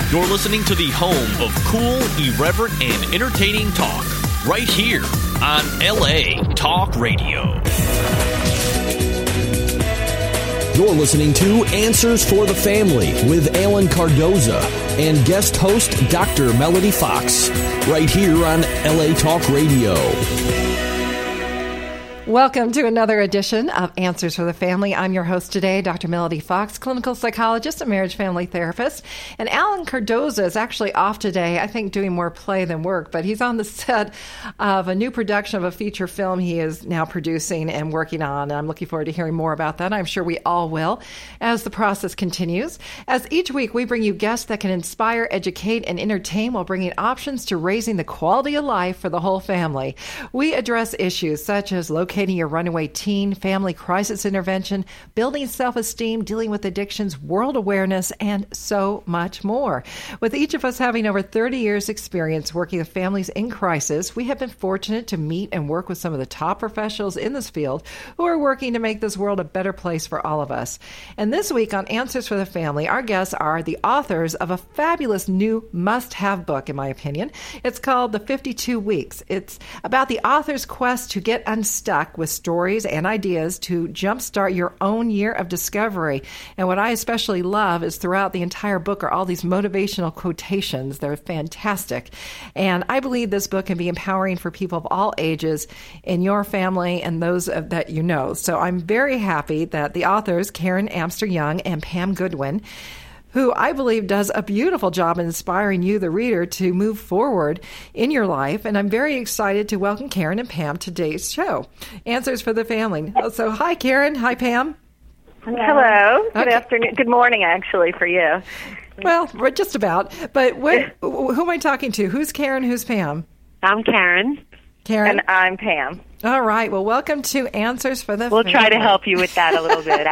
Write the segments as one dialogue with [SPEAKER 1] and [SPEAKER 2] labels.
[SPEAKER 1] You're listening to the home of cool, irreverent, and entertaining talk, right here on LA Talk Radio.
[SPEAKER 2] You're listening to Answers for the Family with Alan Cardoza and guest host Dr. Melody Fox, right here on LA Talk Radio.
[SPEAKER 3] Welcome to another edition of Answers for the Family. I'm your host today, Dr. Melody Fox, clinical psychologist and marriage family therapist. And Alan Cardoza is actually off today, I think doing more play than work, but he's on the set of a new production of a feature film he is now producing and working on. And I'm looking forward to hearing more about that. I'm sure we all will as the process continues. As each week, we bring you guests that can inspire, educate, and entertain while bringing options to raising the quality of life for the whole family. We address issues such as locating your runaway teen, family crisis intervention, building self-esteem, dealing with addictions, world awareness, and so much more. With each of us having over 30 years experience working with families in crisis, we have been fortunate to meet and work with some of the top professionals in this field who are working to make this world a better place for all of us. And this week on Answers for the Family, our guests are the authors of a fabulous new must-have book, in my opinion. It's called The 52 Weeks. It's about the author's quest to get unstuck with stories and ideas to jumpstart your own year of discovery. And what I especially love is throughout the entire book are all these motivational quotations. They're fantastic. And I believe this book can be empowering for people of all ages in your family and those that you know. So I'm very happy that the authors, Karen Amster Young and Pam Goodwin, who I believe does a beautiful job in inspiring you, the reader, to move forward in your life. And I'm very excited to welcome Karen and Pam to today's show, Answers for the Family. So hi, Karen. Hi, Pam.
[SPEAKER 4] Hello. Good afternoon. Good morning, actually, for you.
[SPEAKER 3] Well, we're just about. But who am I talking to? Who's Karen? Who's Pam?
[SPEAKER 4] I'm Karen.
[SPEAKER 3] Karen?
[SPEAKER 4] And I'm Pam.
[SPEAKER 3] All right. Well, welcome to Answers for the
[SPEAKER 4] We'll
[SPEAKER 3] Family.
[SPEAKER 4] try to help you with that a little bit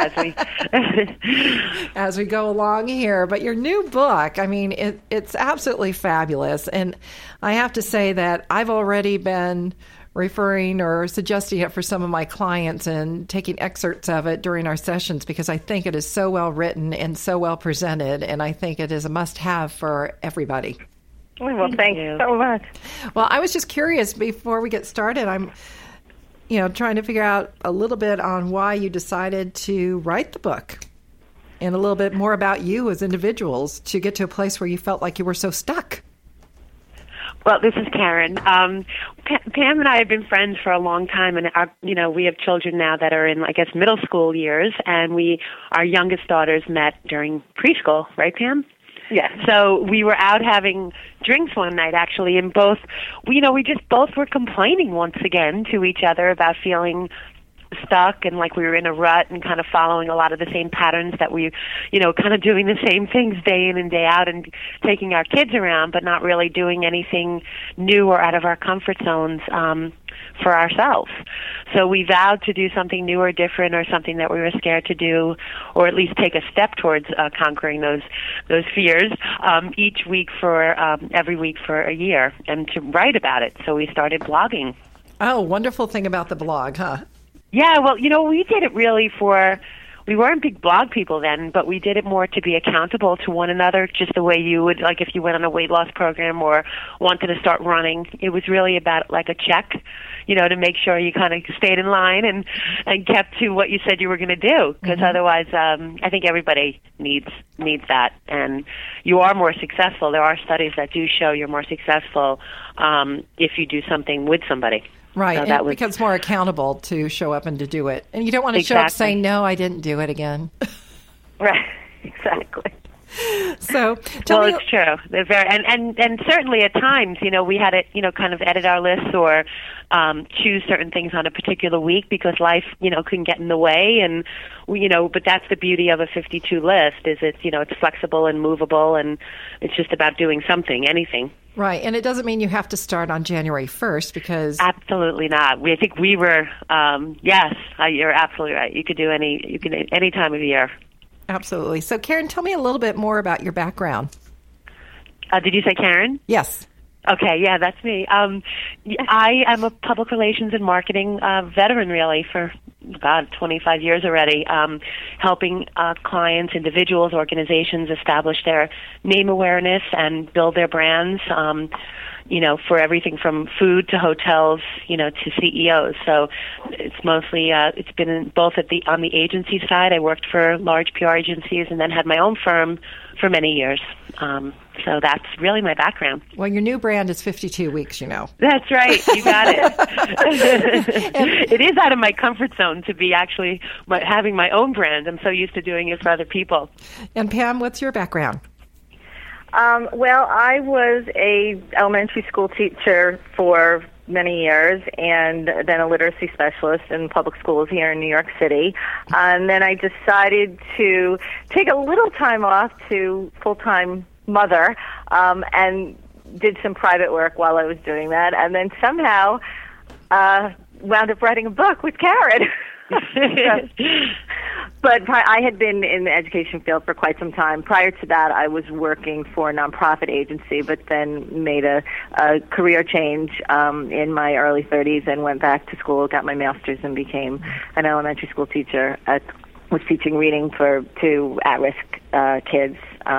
[SPEAKER 3] as we go along here. But your new book, I mean, it's absolutely fabulous. And I have to say that I've already been referring or suggesting it for some of my clients and taking excerpts of it during our sessions because I think it is so well written and so well presented. And I think it is a must-have for everybody.
[SPEAKER 4] Well, thank you so much.
[SPEAKER 3] Well, I was just curious before we get started. I'm trying to figure out a little bit on why you decided to write the book and a little bit more about you as individuals to get to a place where you felt like you were so stuck.
[SPEAKER 4] Well, this is Karen. Pam and I have been friends for a long time, and we have children now that are in, I guess, middle school years, and our youngest daughters met during preschool, right, Pam? Yes. So we were out having drinks one night, actually, and we just both were complaining once again to each other about feeling stuck and like we were in a rut and kind of following a lot of the same patterns that we, kind of doing the same things day in and day out and taking our kids around, but not really doing anything new or out of our comfort zones for ourselves. So we vowed to do something new or different or something that we were scared to do, or at least take a step towards conquering those fears each week every week for a year, and to write about it. So we started blogging.
[SPEAKER 3] Oh, wonderful thing about the blog, huh?
[SPEAKER 4] Yeah, well, we did it really we weren't big blog people then, but we did it more to be accountable to one another, just the way you would, like if you went on a weight loss program or wanted to start running. It was really about like a check, to make sure you kind of stayed in line and kept to what you said you were going to do, because otherwise I think everybody needs that. And you are more successful. There are studies that do show you're more successful if you do something with somebody.
[SPEAKER 3] Right,
[SPEAKER 4] so
[SPEAKER 3] and it becomes more accountable to show up and to do it. And you don't want to show up saying, no, I didn't do it again.
[SPEAKER 4] Right, exactly.
[SPEAKER 3] So,
[SPEAKER 4] it's true. They're very, and certainly at times, we had to, kind of edit our lists or choose certain things on a particular week because life, couldn't get in the way. And but that's the beauty of a 52 list is it's flexible and movable, and it's just about doing something, anything.
[SPEAKER 3] Right, and it doesn't mean you have to start on January 1st because...
[SPEAKER 4] Absolutely not. I think we were, yes, you're absolutely right. You could do any time of year.
[SPEAKER 3] Absolutely. So, Karen, tell me a little bit more about your background.
[SPEAKER 4] Did you say Karen?
[SPEAKER 3] Yes.
[SPEAKER 4] Okay, yeah, that's me. I am a public relations and marketing veteran, really, for God, 25 years already, helping clients, individuals, organizations establish their name awareness and build their brands, for everything from food to hotels, to CEOs. So it's mostly, it's been both on the agency side. I worked for large PR agencies and then had my own firm for many years. So that's really my background.
[SPEAKER 3] Well, your new brand is 52 Weeks,
[SPEAKER 4] That's right. You got it. It is out of my comfort zone to be actually having my own brand. I'm so used to doing it for other people.
[SPEAKER 3] And Pam, what's your background?
[SPEAKER 5] Well, I was a elementary school teacher for many years and then a literacy specialist in public schools here in New York City. And then I decided to take a little time off to full-time mother and did some private work while I was doing that. And then somehow wound up writing a book with Karen. But I had been in the education field for quite some time. Prior to that, I was working for a nonprofit agency, but then made a career change in my early 30s and went back to school, got my master's, and became an elementary school teacher. Was teaching reading to at-risk kids,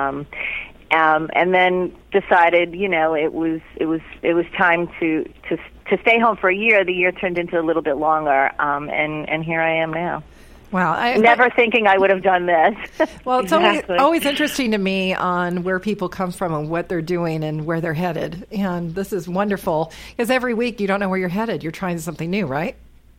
[SPEAKER 5] and then decided, it was time to stay home for a year. The year turned into a little bit longer, and here I am now.
[SPEAKER 3] Wow.
[SPEAKER 5] Never thinking I would have done this.
[SPEAKER 3] Well, it's always interesting to me on where people come from and what they're doing and where they're headed. And this is wonderful because every week you don't know where you're headed. You're trying something new, right?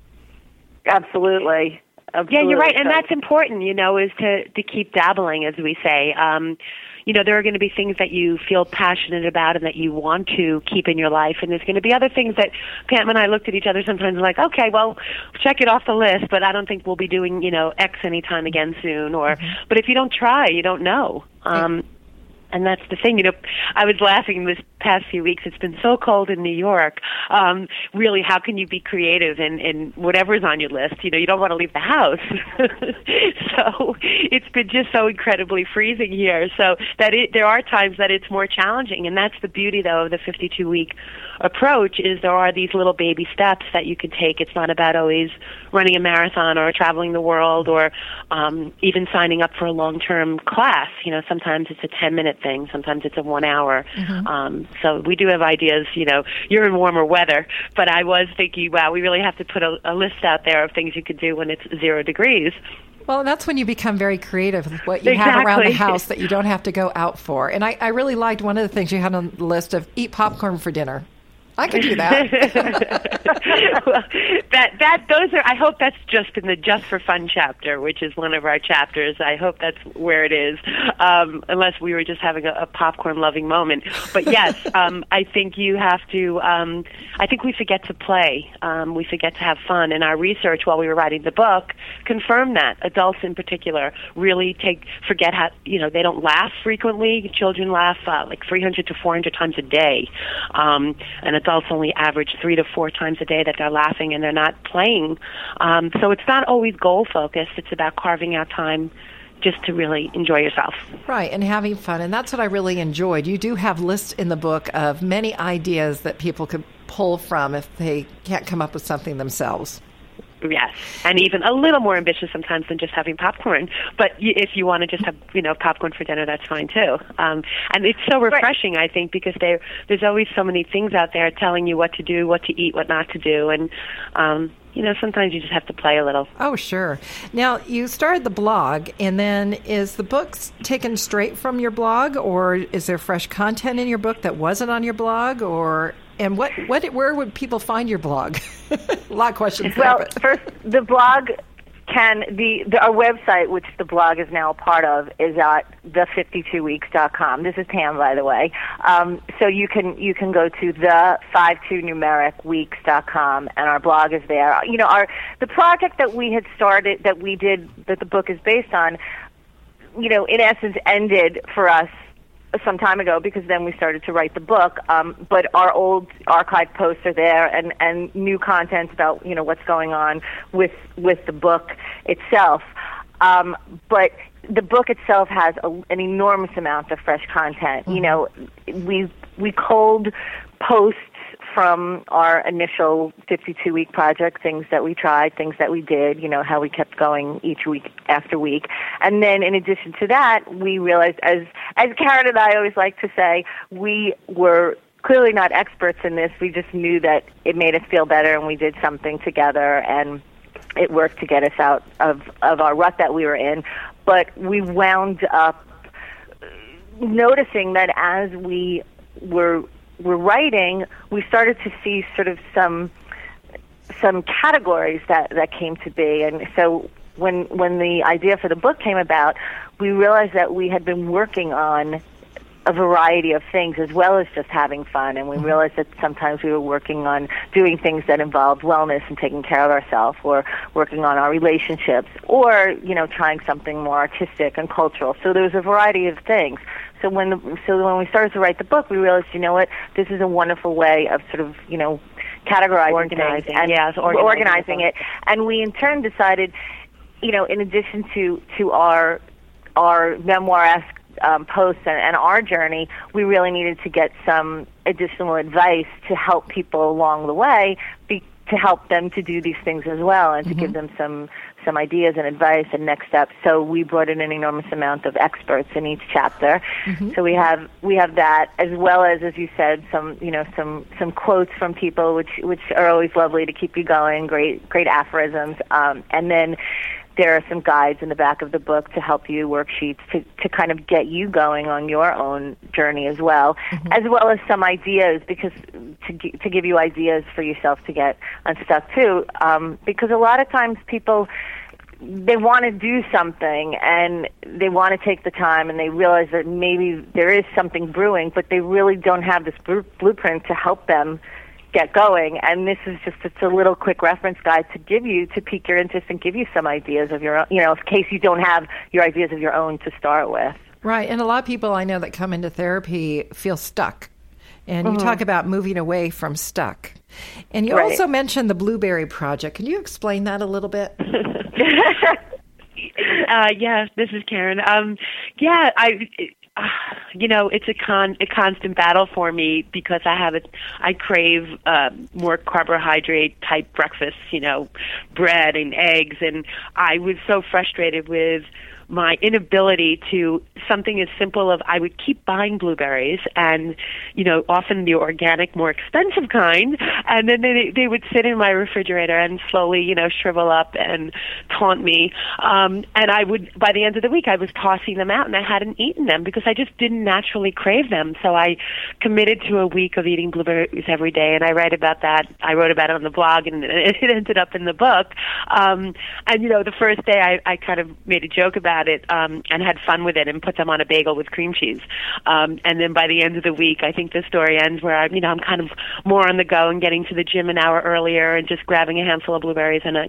[SPEAKER 5] Absolutely.
[SPEAKER 4] Yeah, you're right. And that's important, is to keep dabbling, as we say. There are going to be things that you feel passionate about and that you want to keep in your life, and there's going to be other things that Pam and I looked at each other sometimes like, okay, well, check it off the list, but I don't think we'll be doing, X anytime again soon. But if you don't try, you don't know. And that's the thing, I was laughing this past few weeks. It's been so cold in New York. Really, how can you be creative in whatever's on your list? You don't want to leave the house. So it's been just so incredibly freezing here. So there are times that it's more challenging, and that's the beauty, though, of the 52-week approach is there are these little baby steps that you can take. It's not about always running a marathon or traveling the world or even signing up for a long-term class. Sometimes it's a 10-minute thing. Sometimes it's a 1 hour. Mm-hmm. So we do have ideas. You're in warmer weather, but I was thinking, wow, we really have to put a list out there of things you could do when it's 0 degrees.
[SPEAKER 3] Well, that's when you become very creative with what you have around the house that you don't have to go out for. And I really liked one of the things you had on the list of eat popcorn for dinner. I can do that.
[SPEAKER 4] Well, those are. I hope that's just in the Just for Fun chapter, which is one of our chapters. I hope that's where it is, unless we were just having a popcorn-loving moment. But yes, I think you have to. I think we forget to play. We forget to have fun. And our research while we were writing the book confirmed that adults, in particular, really forget how. They don't laugh frequently. Children laugh like 300 to 400 times a day, and adults only average 3 to 4 times a day that they're laughing and they're not playing. So it's not always goal-focused. It's about carving out time just to really enjoy yourself.
[SPEAKER 3] Right, and having fun. And that's what I really enjoyed. You do have lists in the book of many ideas that people could pull from if they can't come up with something themselves.
[SPEAKER 4] Yes, and even a little more ambitious sometimes than just having popcorn. But if you want to just have, popcorn for dinner, that's fine too. And it's so refreshing, I think, because there's always so many things out there telling you what to do, what to eat, what not to do, and sometimes you just have to play a little.
[SPEAKER 3] Oh, sure. Now, you started the blog, and then is the book taken straight from your blog, or is there fresh content in your book that wasn't on your blog, and where would people find your blog? A lot of questions.
[SPEAKER 5] Well, first, the blog our website, which the blog is now a part of, is at the52weeks.com. This is Pam, by the way. So you can go to the52numericweeks.com, and our blog is there. The project that we had started, that the book is based on, in essence, ended for us some time ago, because then we started to write the book. But our old archive posts are there, and new content about what's going on with the book itself. But the book itself has an enormous amount of fresh content. Mm-hmm. We cold posts from our initial 52-week project, things that we tried, things that we did, how we kept going each week after week. And then in addition to that, we realized, as Karen and I always like to say, we were clearly not experts in this. We just knew that it made us feel better, and we did something together, and it worked to get us out of our rut that we were in. But we wound up noticing that as we were writing, we started to see sort of some categories that came to be. And so when the idea for the book came about, we realized that we had been working on a variety of things as well as just having fun, and we realized that sometimes we were working on doing things that involved wellness and taking care of ourselves, or working on our relationships, or trying something more artistic and cultural. So there was a variety of things. So when we started to write the book, we realized, this is a wonderful way of sort of categorizing
[SPEAKER 4] organizing,
[SPEAKER 5] things and organizing it. And we in turn decided, in addition to our memoir-esque posts and our journey, we really needed to get some additional advice to help people along the way, to help them to do these things as well, and to give them some ideas and advice and next steps. So we brought in an enormous amount of experts in each chapter. So we have that, as well as you said, some quotes from people, which are always lovely to keep you going. Great aphorisms, and then there are some guides in the back of the book to help you, worksheets to kind of get you going on your own journey as well as some ideas, because to give you ideas for yourself to get unstuck too, because a lot of times people, they want to do something and they want to take the time, and they realize that maybe there is something brewing, but they really don't have this blueprint to help them get going. And this is it's a little quick reference guide to pique your interest and give you some ideas of your own, in case you don't have your ideas of your own to start with.
[SPEAKER 3] Right. And a lot of people I know that come into therapy feel stuck. And you talk about moving away from stuck. And you also mentioned the Blueberry Project. Can you explain that a little bit?
[SPEAKER 4] Yeah, this is Karen. It's a constant battle for me, because I crave more carbohydrate type breakfasts, bread and eggs, and I was so frustrated with my inability to something as simple of I would keep buying blueberries, and often the organic, more expensive kind, and then they would sit in my refrigerator and slowly shrivel up and taunt me, and I would, by the end of the week, I was tossing them out and I hadn't eaten them because I just didn't naturally crave them. So I committed to a week of eating blueberries every day, and I wrote about that. I wrote about it on the blog, and it ended up in the book. And the first day I kind of made a joke about it and had fun with it and put them on a bagel with cream cheese. And then by the end of the week, I think the story ends where I'm kind of more on the go and getting to the gym an hour earlier and just grabbing a handful of blueberries and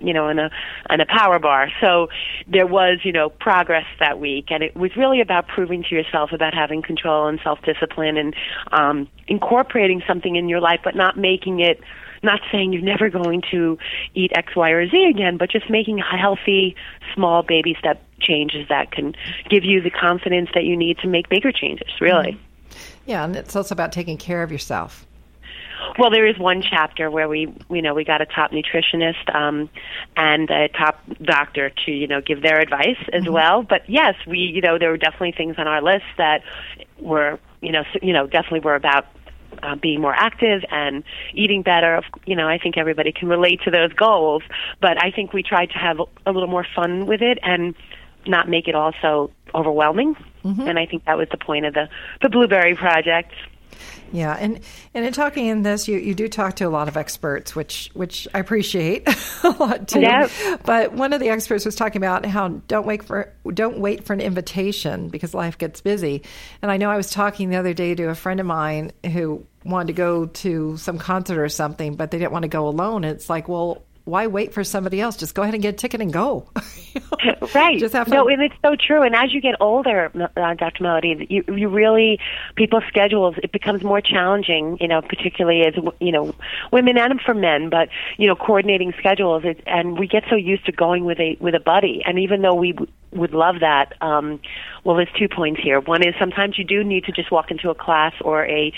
[SPEAKER 4] a power bar. So there was progress that week, and it was really about proving to yourself about having control and self-discipline and incorporating something in your life, but not making it. Not saying you're never going to eat X, Y, or Z again, but just making healthy, small baby step changes that can give you the confidence that you need to make bigger changes, really.
[SPEAKER 3] Yeah, and it's also about taking care of yourself.
[SPEAKER 4] Well, there is one chapter where we got a top nutritionist and a top doctor to, give their advice as well. But yes, there were definitely things on our list that were, definitely were about being more active and eating better. I think everybody can relate to those goals, but I think we tried to have a little more fun with it and not make it all so overwhelming. And I think that was the point of the Blueberry Project.
[SPEAKER 3] Yeah, and in talking in this, you do talk to a lot of experts, which I appreciate a lot too.
[SPEAKER 4] Yeah.
[SPEAKER 3] But one of the experts was talking about how don't wait for an invitation because life gets busy. And I know I was talking the other day to a friend of mine who wanted to go to some concert or something, but they didn't want to go alone. And it's like, well, why wait for somebody else? Just go ahead and get a ticket and go.
[SPEAKER 4] Right.
[SPEAKER 3] Just have fun.
[SPEAKER 4] No, and it's so true. And as you get older, Dr. Melody, you really, people's schedules, it becomes more challenging, particularly as, women and for men, but, coordinating schedules. And we get so used to going with a buddy. And even though we would love that, well, there's 2 points here. One is sometimes you do need to just walk into a class or a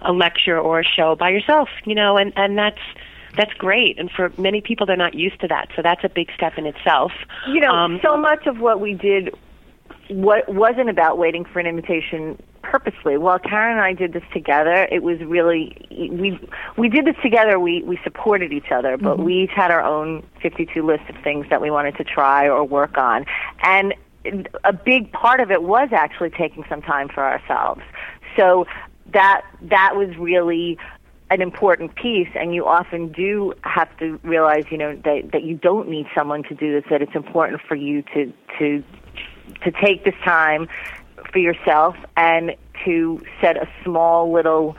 [SPEAKER 4] a lecture or a show by yourself, and that's great. And for many people, they're not used to that. So that's a big step in itself.
[SPEAKER 5] So much of what we did wasn't about waiting for an invitation purposely. While Karen and I did this together, it was really, we did this together, we supported each other, but we each had our own 52 list of things that we wanted to try or work on. And a big part of it was actually taking some time for ourselves. So that was really an important piece, and you often do have to realize, that you don't need someone to do this, that it's important for you to take this time for yourself and to set a small little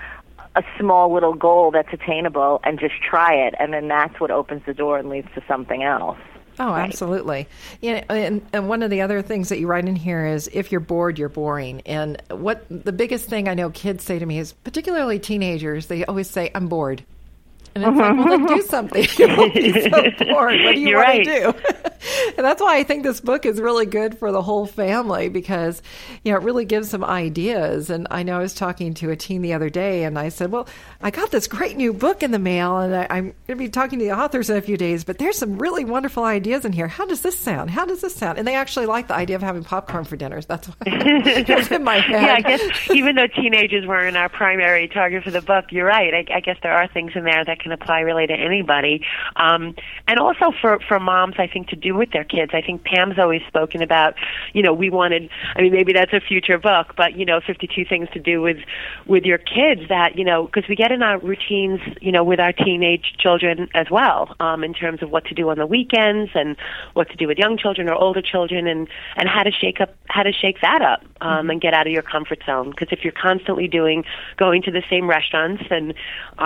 [SPEAKER 5] goal that's attainable and just try it, and then that's what opens the door and leads to something else.
[SPEAKER 3] Oh, absolutely. And one of the other things that you write in here is, if you're bored, you're boring. And what the biggest thing I know kids say to me is, particularly teenagers, they always say, I'm bored. And it's like, well, then do something. You won't be so bored. What do you want to do? And that's why I think this book is really good for the whole family, because, it really gives some ideas. And I know I was talking to a teen the other day, and I said, well, I got this great new book in the mail, and I'm going to be talking to the authors in a few days, but there's some really wonderful ideas in here. How does this sound? How does this sound? And they actually like the idea of having popcorn for dinners. That's why it's in my head.
[SPEAKER 4] Yeah, I guess even though teenagers weren't our primary target for the book, you're right. I guess there are things in there that can apply really to anybody. And also for moms, I think, to do with their kids. I think Pam's always spoken about, we wanted, maybe that's a future book, but, 52 things to do with your kids that, because we get in our routines, with our teenage children as well, in terms of what to do on the weekends and what to do with young children or older children, and how to shake that up, and get out of your comfort zone. Because if you're constantly going to the same restaurants and,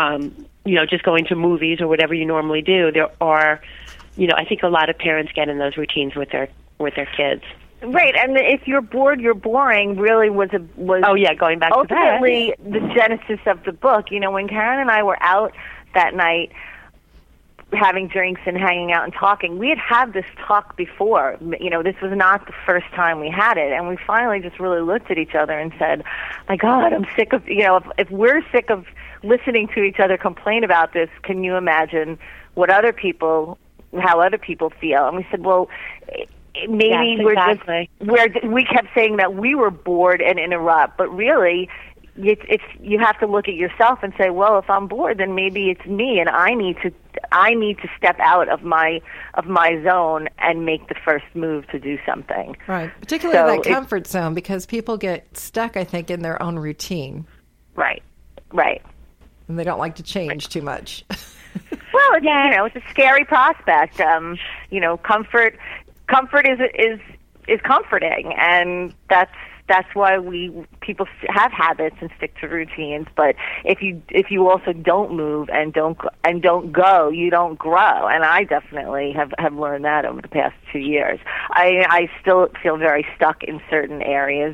[SPEAKER 4] just going to movies or whatever you normally do, there are, I think a lot of parents get in those routines with their kids.
[SPEAKER 5] Right, and if you're bored, you're boring really was
[SPEAKER 4] going back
[SPEAKER 5] ultimately
[SPEAKER 4] to that.
[SPEAKER 5] The genesis of the book. When Karen and I were out that night having drinks and hanging out and talking, we had this talk before. This was not the first time we had it, and we finally just really looked at each other and said, my God, I'm sick of, if we're sick of listening to each other complain about this, can you imagine how other people feel? And we said, well, maybe we kept saying that we were bored and interrupt, but really it's you have to look at yourself and say, well, if I'm bored, then maybe it's me, and I need to step out of my zone and make the first move to do something.
[SPEAKER 3] Right, particularly that comfort zone, because people get stuck, I think, in their own routine.
[SPEAKER 5] Right.
[SPEAKER 3] And they don't like to change too much.
[SPEAKER 5] Well, it's a scary prospect. Comfort is comforting, and that's why people have habits and stick to routines. But if you also don't move and don't go, you don't grow. And I definitely have learned that over the past 2 years. I still feel very stuck in certain areas.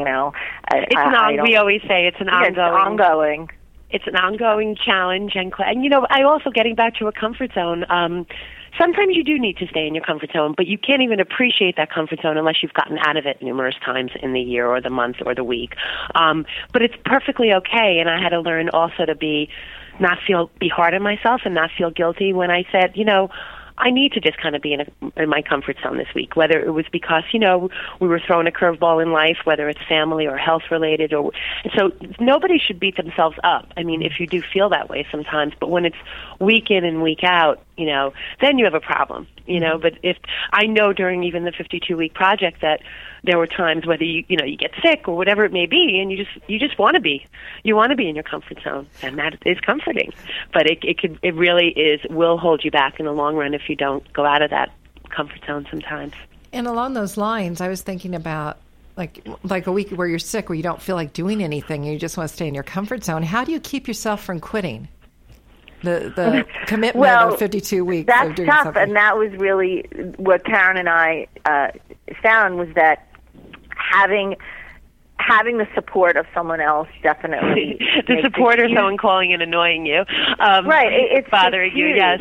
[SPEAKER 4] We always say it's ongoing. It's an ongoing challenge, and I also, getting back to a comfort zone. Sometimes you do need to stay in your comfort zone, but you can't even appreciate that comfort zone unless you've gotten out of it numerous times in the year or the month or the week. But it's perfectly okay, and I had to learn also to be hard on myself and not feel guilty when I said, I need to just kind of be in my comfort zone this week, whether it was because, we were throwing a curveball in life, whether it's family or health related. And so nobody should beat themselves up. If you do feel that way sometimes, but when it's week in and week out, then you have a problem, But if I know during even the 52-week project that there were times whether you get sick or whatever it may be, and you just want to be in your comfort zone, and that is comforting. But it really will hold you back in the long run if you don't go out of that comfort zone sometimes.
[SPEAKER 3] And along those lines, I was thinking about like a week where you're sick, where you don't feel like doing anything, and you just want to stay in your comfort zone. How do you keep yourself from quitting? The commitment of 52 weeks
[SPEAKER 5] that's
[SPEAKER 3] of doing
[SPEAKER 5] tough,
[SPEAKER 3] something.
[SPEAKER 5] And that was really what Karen and I found, was that having the support of someone else definitely
[SPEAKER 4] the support or someone calling and annoying you,
[SPEAKER 5] right? It's
[SPEAKER 4] bothering you, yes.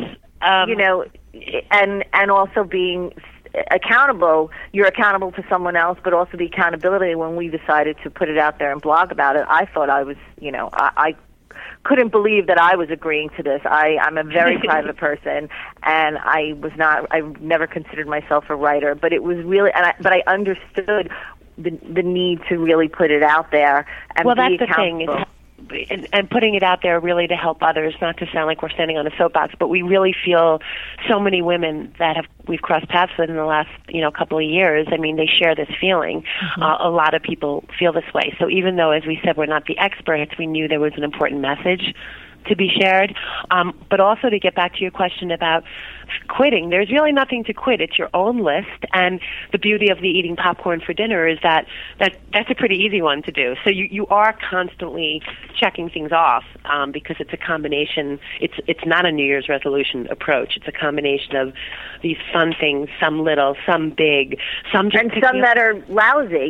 [SPEAKER 5] And also being accountable. You're accountable to someone else, but also the accountability. When we decided to put it out there and blog about it, I thought I was, couldn't believe that I was agreeing to this. I'm a very private person, and I never considered myself a writer, but it was really, but I understood the need to really put it out there and be accountable.
[SPEAKER 4] And putting it out there really to help others, not to sound like we're standing on a soapbox, but we really feel so many women that we've crossed paths with in the last couple of years. I mean, they share this feeling. Mm-hmm. A lot of people feel this way. So even though, as we said, we're not the experts, we knew there was an important message to be shared. But also to get back to your question about quitting, there's really nothing to quit. It's your own list, and the beauty of the eating popcorn for dinner is that's a pretty easy one to do. So you are constantly checking things off because it's a combination. It's not a New Year's resolution approach. It's a combination of these fun things, some little, some big, some just
[SPEAKER 5] and some that are lousy.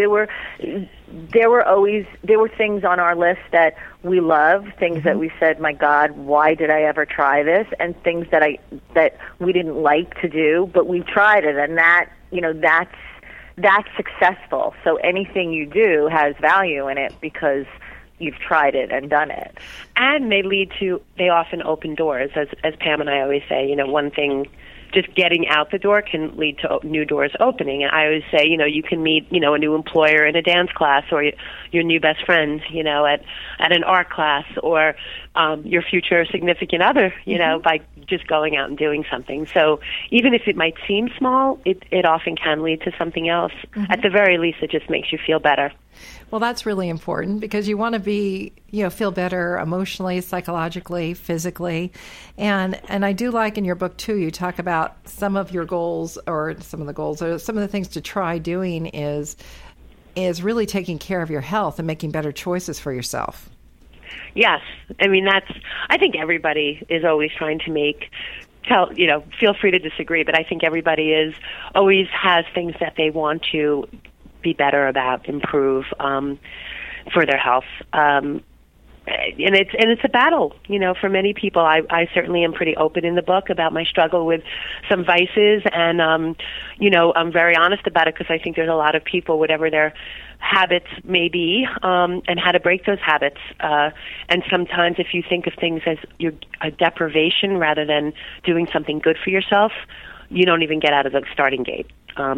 [SPEAKER 5] There were things on our list that we loved, things that we said, my God, why did I ever try this? And things that we didn't like to do, but we tried it, and that's successful. So anything you do has value in it because you've tried it and done it.
[SPEAKER 4] And they often open doors, as Pam and I always say, one thing, just getting out the door can lead to new doors opening. And I always say, you can meet, a new employer in a dance class, or your new best friend, at an art class, or your future significant other, by just going out and doing something. So even if it might seem small, it often can lead to something else. Mm-hmm. At the very least, it just makes you feel better.
[SPEAKER 3] Well, that's really important because you want to feel better emotionally, psychologically, physically. And I do like in your book, too, you talk about some of your goals or some of the things to try doing is really taking care of your health and making better choices for yourself.
[SPEAKER 4] Yes. I mean, I think everybody is always trying to feel free to disagree, but I think everybody always has things that they want to be better about, improve for their health. And it's a battle, for many people. I certainly am pretty open in the book about my struggle with some vices, and I'm very honest about it because I think there's a lot of people, whatever their habits may be, and how to break those habits. And sometimes if you think of things as a deprivation rather than doing something good for yourself, you don't even get out of the starting gate.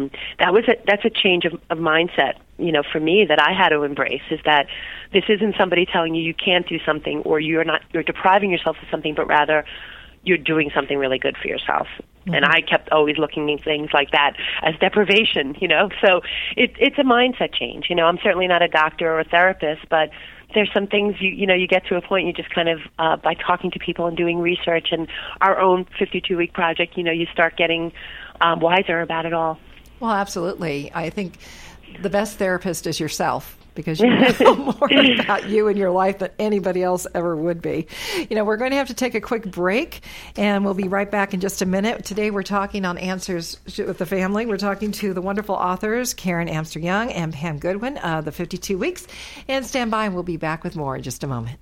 [SPEAKER 4] That's a change of mindset, for me that I had to embrace, is that this isn't somebody telling you can't do something or you're depriving yourself of something, but rather you're doing something really good for yourself. Mm-hmm. And I kept always looking at things like that as deprivation, so it's a mindset change. I'm certainly not a doctor or a therapist, but there's some things you get to a point you just kind of by talking to people and doing research and our own 52-week project, you start getting wiser about it all.
[SPEAKER 3] Well, absolutely. I think the best therapist is yourself because you know more about you and your life than anybody else ever would be. We're going to have to take a quick break, and we'll be right back in just a minute. Today we're talking on Answers with the Family. We're talking to the wonderful authors, Karen Amster Young and Pam Goodwin, the 52 Weeks. And stand by, and we'll be back with more in just a moment.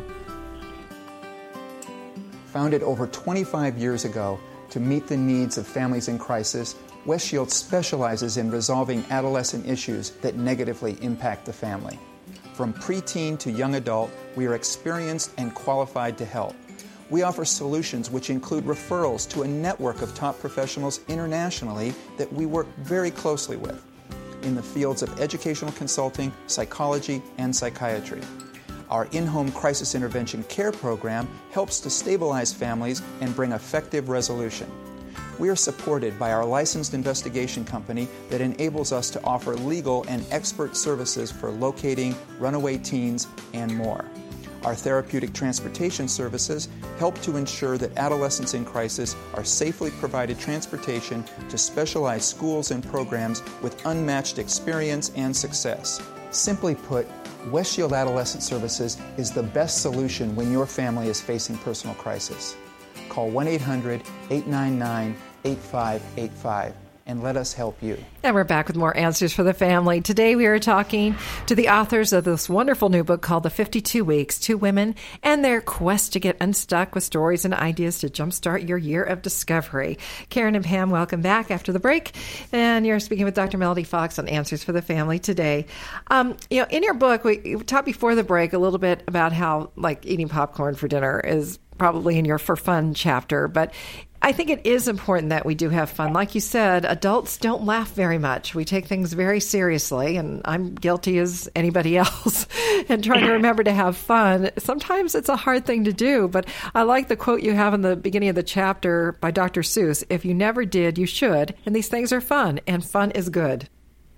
[SPEAKER 6] Founded over 25 years ago to meet the needs of families in crisis, West Shield specializes in resolving adolescent issues that negatively impact the family. From preteen to young adult, we are experienced and qualified to help. We offer solutions which include referrals to a network of top professionals internationally that we work very closely with in the fields of educational consulting, psychology, and psychiatry. Our in-home crisis intervention care program helps to stabilize families and bring effective resolution. We are supported by our licensed investigation company that enables us to offer legal and expert services for locating runaway teens and more. Our therapeutic transportation services help to ensure that adolescents in crisis are safely provided transportation to specialized schools and programs with unmatched experience and success. Simply put, West Shield Adolescent Services is the best solution when your family is facing personal crisis. Call 1-800-899-8585 and let us help you.
[SPEAKER 3] And we're back with more Answers for the Family. Today we are talking to the authors of this wonderful new book called The 52 Weeks, Two Women and Their Quest to Get Unstuck with Stories and Ideas to Jumpstart Your Year of Discovery. Karen and Pam, welcome back after the break. And you're speaking with Dr. Melody Fox on Answers for the Family today. In your book, we talked before the break a little bit about how eating popcorn for dinner is probably in your for fun chapter, but I think it is important that we do have fun. Like you said, adults don't laugh very much. We take things very seriously, and I'm guilty as anybody else and trying to remember to have fun. Sometimes it's a hard thing to do, but I like the quote you have in the beginning of the chapter by Dr. Seuss, "If you never did, you should, and these things are fun, and fun is good."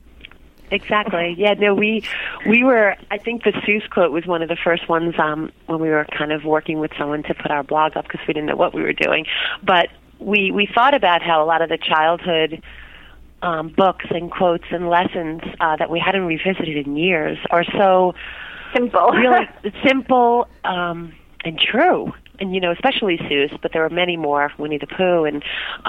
[SPEAKER 4] Exactly. Yeah, no, we were, I think the Seuss quote was one of the first ones when we were kind of working with someone to put our blog up because we didn't know what we were doing. But we thought about how a lot of the childhood books and quotes and lessons that we hadn't revisited in years are so
[SPEAKER 5] simple,
[SPEAKER 4] really simple and true. And, especially Seuss, but there were many more, Winnie the Pooh and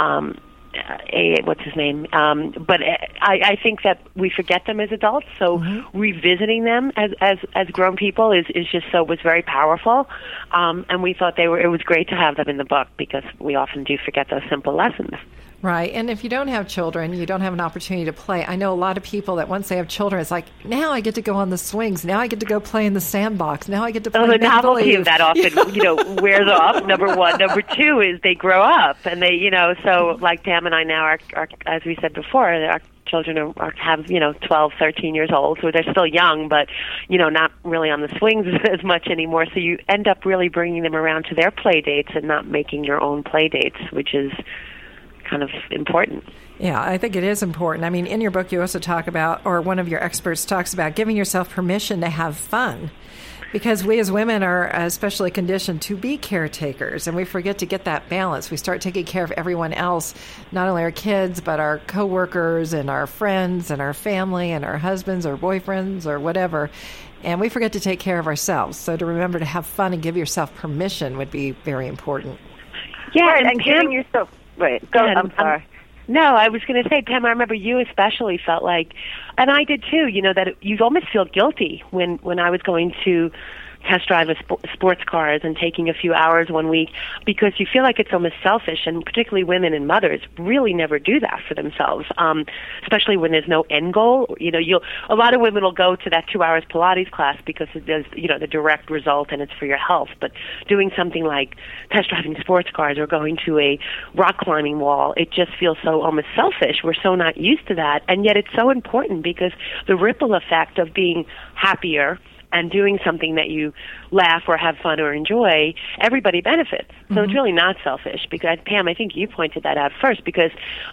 [SPEAKER 4] what's his name? But I think that we forget them as adults, so revisiting them as grown people was very powerful. And we thought it was great to have them in the book because we often do forget those simple lessons.
[SPEAKER 3] Right. And if you don't have children, you don't have an opportunity to play. I know a lot of people that once they have children, it's like, now I get to go on the swings. Now I get to go play in the sandbox. Now I get to play
[SPEAKER 4] the novelty of that often, wears off, number one. Number two is they grow up and they, so like Pam and I now are as we said before, our children have 12, 13 years old, so they're still young, but not really on the swings as much anymore. So you end up really bringing them around to their play dates and not making your own play dates, which is kind of important.
[SPEAKER 3] Yeah, I think it is important. I mean, in your book, you also talk about, or one of your experts talks about, giving yourself permission to have fun. Because we as women are especially conditioned to be caretakers, and we forget to get that balance. We start taking care of everyone else, not only our kids, but our coworkers and our friends and our family and our husbands or boyfriends or whatever. And we forget to take care of ourselves. So to remember to have fun and give yourself permission would be very important.
[SPEAKER 4] Yeah,
[SPEAKER 5] right, and giving yourself... Right, go ahead. I'm sorry.
[SPEAKER 4] No, I was going to say, Pam, I remember you especially felt like, and I did too, that you almost feel guilty when I was going to test drive sports cars and taking a few hours one week because you feel like it's almost selfish, and particularly women and mothers really never do that for themselves, especially when there's no end goal. A lot of women will go to that 2 hours Pilates class because it does, the direct result and it's for your health. But doing something like test driving sports cars or going to a rock climbing wall, it just feels so almost selfish. We're so not used to that, and yet it's so important because the ripple effect of being happier and doing something that you laugh or have fun or enjoy, everybody benefits. So it's really not selfish. Because Pam, I think you pointed that out first because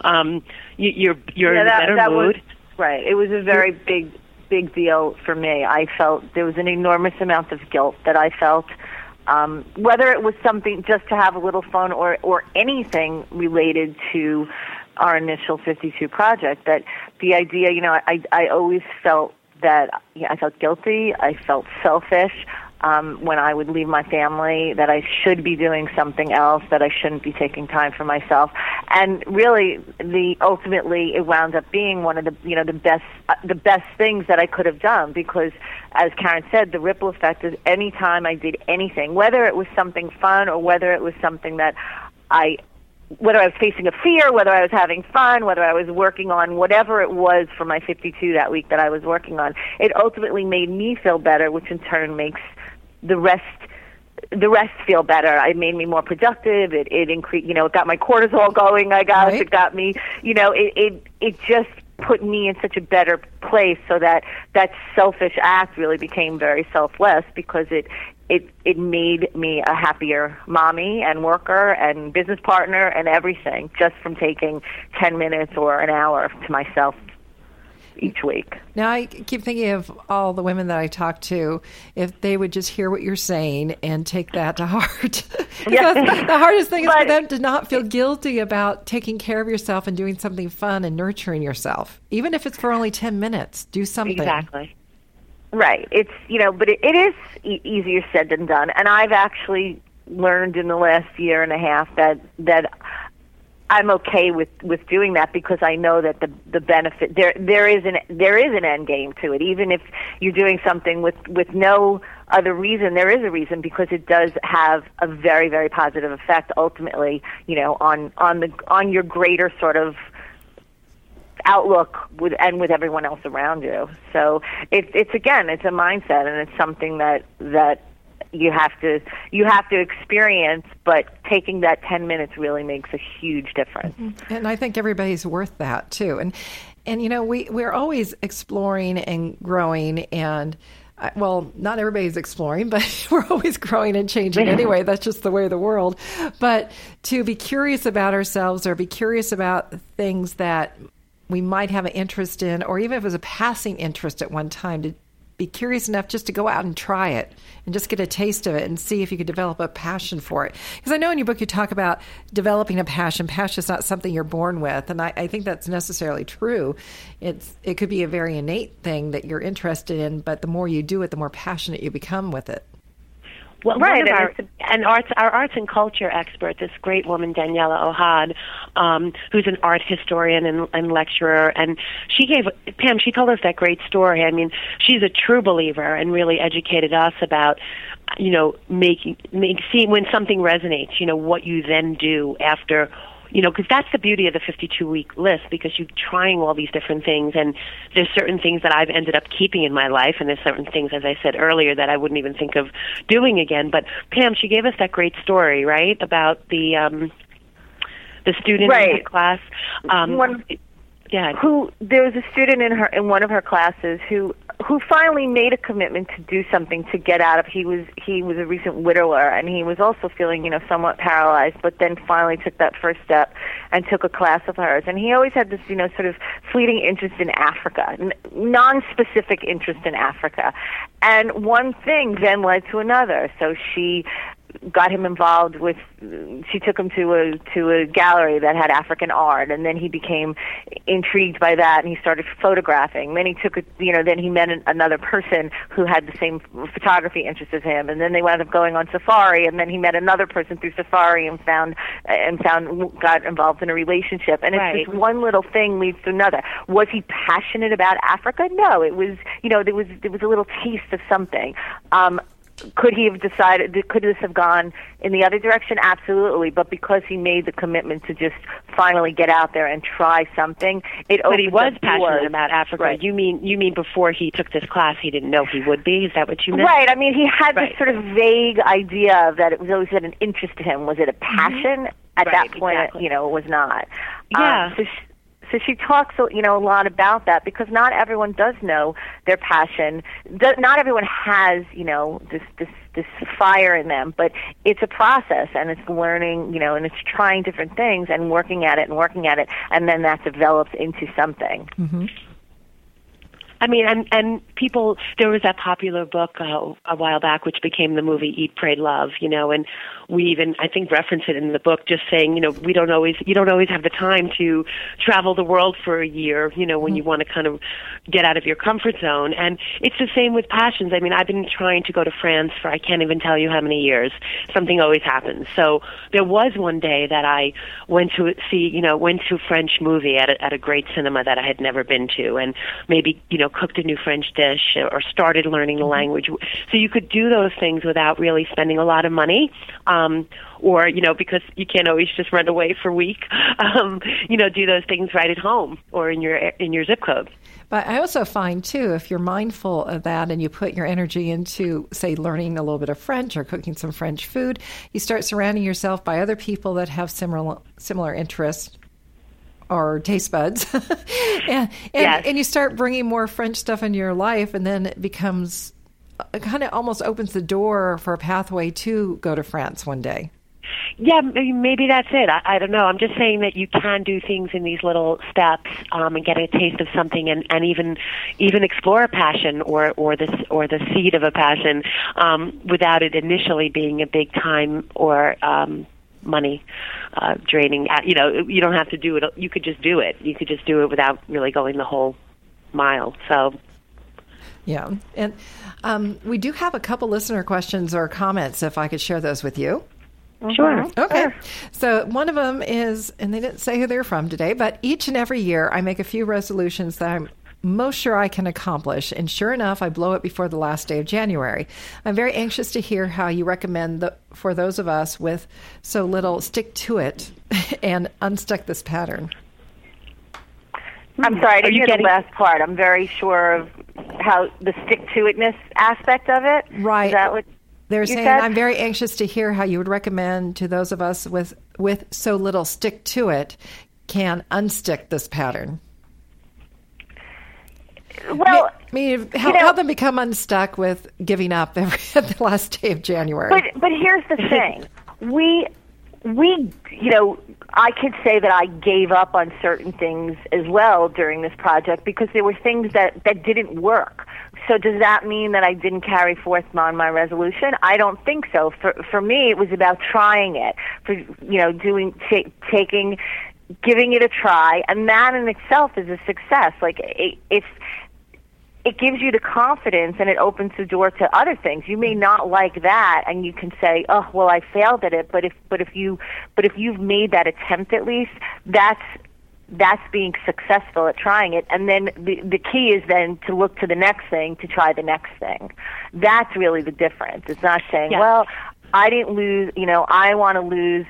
[SPEAKER 4] you're in a better mood.
[SPEAKER 5] Right. It was a very big deal for me. I felt there was an enormous amount of guilt that I felt, whether it was something just to have a little fun or anything related to our initial 52 project. That the idea, I always felt that I felt guilty, I felt selfish when I would leave my family, that I should be doing something else, that I shouldn't be taking time for myself. And really, ultimately, it wound up being one of the best things that I could have done because, as Karen said, the ripple effect is any time I did anything, whether it was something fun or whether it was something that whether I was facing a fear, whether I was having fun, whether I was working on whatever it was for my 52 that week that I was working on, it ultimately made me feel better, which in turn makes the rest feel better. It made me more productive. It increased, it got my cortisol going, I guess. Right. It got me, it just put me in such a better place so that selfish act really became very selfless because it made me a happier mommy and worker and business partner and everything just from taking 10 minutes or an hour to myself each week.
[SPEAKER 3] Now, I keep thinking of all the women that I talk to, if they would just hear what you're saying and take that to heart. Because the hardest thing is for them to not feel guilty about taking care of yourself and doing something fun and nurturing yourself. Even if it's for only 10 minutes, do something.
[SPEAKER 4] Exactly.
[SPEAKER 5] Right. It's, but it is easier said than done. And I've actually learned in the last year and a half that I'm okay with doing that because I know that the benefit there is an end game to it. Even if you're doing something with no other reason, there is a reason, because it does have a very, very positive effect ultimately, on your greater sort of outlook with everyone else around you. So it's a mindset, and it's something that you have to experience, but taking that 10 minutes really makes a huge difference.
[SPEAKER 3] And I think everybody's worth that too. And we're always exploring and growing, and not everybody's exploring, but we're always growing and changing anyway. That's just the way of the world. But to be curious about ourselves, or be curious about things that we might have an interest in, or even if it was a passing interest at one time, to be curious enough just to go out and try it and just get a taste of it and see if you could develop a passion for it. Because I know in your book you talk about developing a passion. Passion is not something you're born with, and I think that's necessarily true. It could be a very innate thing that you're interested in, but the more you do it, the more passionate you become with it.
[SPEAKER 4] Well, right, our arts and culture expert, this great woman, Daniela Ohad, who's an art historian and lecturer, and she told us that great story. I mean, she's a true believer and really educated us about, seeing when something resonates, what you then do after. Because that's the beauty of the 52-week list, because you're trying all these different things, and there's certain things that I've ended up keeping in my life, and there's certain things, as I said earlier, that I wouldn't even think of doing again. But Pam, she gave us that great story, right, about the student in her class.
[SPEAKER 5] There was a student in one of her classes who finally made a commitment to do something to get out of. He was a recent widower, and he was also feeling somewhat paralyzed, but then finally took that first step and took a class of hers. And he always had this sort of fleeting interest in Africa, non-specific interest in Africa, and one thing then led to another. So she got him involved with. She took him to a gallery that had African art, and then he became intrigued by that, and he started photographing. Then then he met another person who had the same photography interest as him, and then they wound up going on safari, and then he met another person through safari and got involved in a relationship. And it's just one little thing leads to another. Was he passionate about Africa? No, it was there was a little taste of something. Could he have decided? Could this have gone in the other direction? Absolutely. But because he made the commitment to just finally get out there and try something,
[SPEAKER 4] But he was passionate about Africa. Right. You mean before he took this class, he didn't know he would be? Is that what you meant?
[SPEAKER 5] Right. I mean, he had this sort of vague idea that it was always an interest to him. Was it a passion? At that point, exactly. It was not.
[SPEAKER 4] Yeah.
[SPEAKER 5] So she talks, a lot about that, because not everyone does know their passion. Not everyone has, this fire in them. But it's a process, and it's learning, and it's trying different things and working at it, and then that develops into something.
[SPEAKER 3] Mm-hmm.
[SPEAKER 4] I mean, and people, there was that popular book a while back which became the movie Eat, Pray, Love, and we even, I think, reference it in the book, just saying, you don't always have the time to travel the world for a year, when you want to kind of get out of your comfort zone. And it's the same with passions. I mean, I've been trying to go to France for I can't even tell you how many years. Something always happens. So there was one day that I went to a French movie at a great cinema that I had never been to, and maybe, cooked a new French dish or started learning the language. So you could do those things without really spending a lot of money, or, because you can't always just run away for a week, do those things right at home or in your zip code.
[SPEAKER 3] But I also find, too, if you're mindful of that and you put your energy into, say, learning a little bit of French or cooking some French food, you start surrounding yourself by other people that have similar interests or taste buds, and you start bringing more French stuff into your life, and then it becomes, it kind of almost opens the door for a pathway to go to France one day.
[SPEAKER 4] Yeah, maybe that's it. I don't know. I'm just saying that you can do things in these little steps and get a taste of something, and even explore a passion or the seed of a passion without it initially being a big time or money draining. You don't have to do it. You could just do it. You could just do it without really going the whole mile. So.
[SPEAKER 3] Yeah, and we do have a couple listener questions or comments, if I could share those with you.
[SPEAKER 4] Sure.
[SPEAKER 3] Okay.
[SPEAKER 5] Sure.
[SPEAKER 3] So one of them is, and they didn't say who they're from today, but each and every year I make a few resolutions that I'm most sure I can accomplish. And sure enough, I blow it before the last day of January. I'm very anxious to hear how you recommend for those of us with so little stick to it and unstuck this pattern.
[SPEAKER 5] I'm sorry, I didn't hear the last part. I'm very sure of how the stick-to-itness aspect of it.
[SPEAKER 3] Right.
[SPEAKER 5] Is that what
[SPEAKER 3] they're
[SPEAKER 5] you
[SPEAKER 3] saying?
[SPEAKER 5] said?
[SPEAKER 3] I'm very anxious to hear how you would recommend to those of us with so little stick to it can unstick this pattern.
[SPEAKER 5] Well,
[SPEAKER 3] help them become unstuck with giving up at the last day of January.
[SPEAKER 5] But here's the thing. We I could say that I gave up on certain things as well during this project because there were things that didn't work. So does that mean that I didn't carry forth on my resolution? I don't think so. For me, it was about trying it, giving it a try, and that in itself is a success. Like it gives you the confidence and it opens the door to other things. You may not like that, and you can say, "Oh, well, I failed at it." But if you've made that attempt at least, that's being successful at trying it. And then the key is then to look to the next thing, to try the next thing. That's really the difference. It's not saying, "Well, I didn't lose. I want to lose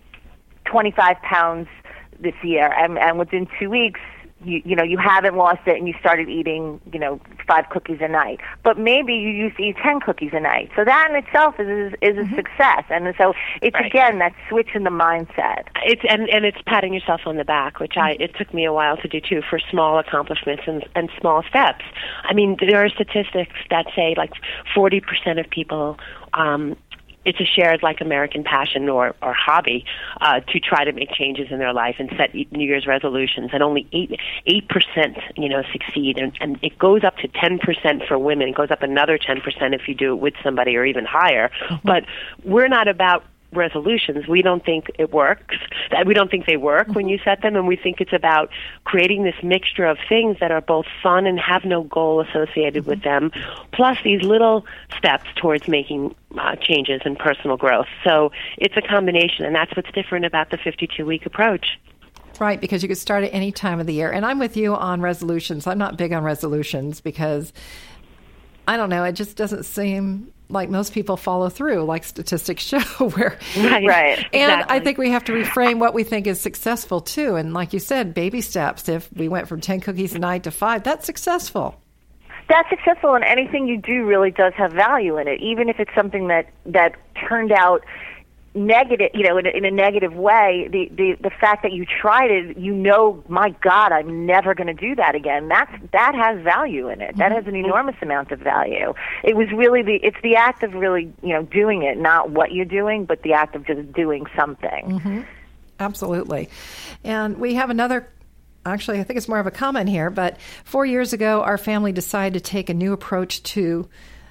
[SPEAKER 5] 25 pounds this year," and within 2 weeks. You haven't lost it, and you started eating 5 cookies a night, but maybe you used to eat 10 cookies a night. So that in itself is a success, and so it's again that switch in the mindset.
[SPEAKER 4] It's patting yourself on the back, which it took me a while to do too, for small accomplishments and small steps. I mean, there are statistics that say like 40% of people. It's a shared American passion or hobby to try to make changes in their life and set New Year's resolutions, and only 8% succeed, and it goes up to 10% for women. It goes up another 10% if you do it with somebody, or even higher. Mm-hmm. But we're not about resolutions. We don't think it works. We don't think they work when you set them, and we think it's about creating this mixture of things that are both fun and have no goal associated with them, plus these little steps towards making changes and personal growth. So it's a combination, and that's what's different about the 52-week approach.
[SPEAKER 3] Right, because you could start at any time of the year. And I'm with you on resolutions. I'm not big on resolutions because, I don't know, it just doesn't seem like most people follow through, like statistics show.
[SPEAKER 5] Right.
[SPEAKER 3] And
[SPEAKER 4] exactly.
[SPEAKER 3] I think we have to reframe what we think is successful, too. And like you said, baby steps. If we went from 10 cookies a night to 5, that's successful.
[SPEAKER 5] That's successful, and anything you do really does have value in it, even if it's something that turned out negative, in a negative way. The fact that you tried it, my God, I'm never going to do that again. That has value in it. That has an enormous amount of value. It was really it's the act of really doing it, not what you're doing, but the act of just doing something.
[SPEAKER 3] Mm-hmm. Absolutely. And we have another. Actually, I think it's more of a comment here, but 4 years ago, our family decided to take a new approach to